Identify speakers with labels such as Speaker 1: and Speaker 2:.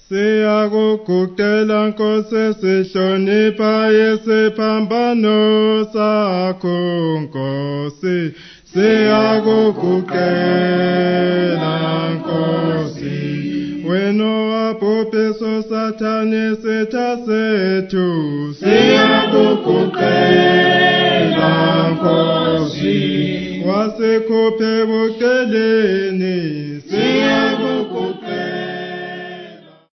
Speaker 1: Siyakuguqela Nkosi sihlonipha isiphambano sakho Nkosi. Siyakuguqela Nkosi. Wena wabhubhisa uSathane sitha sethu. Siyakuguqela Nkosi. Wasikhuphe buceleni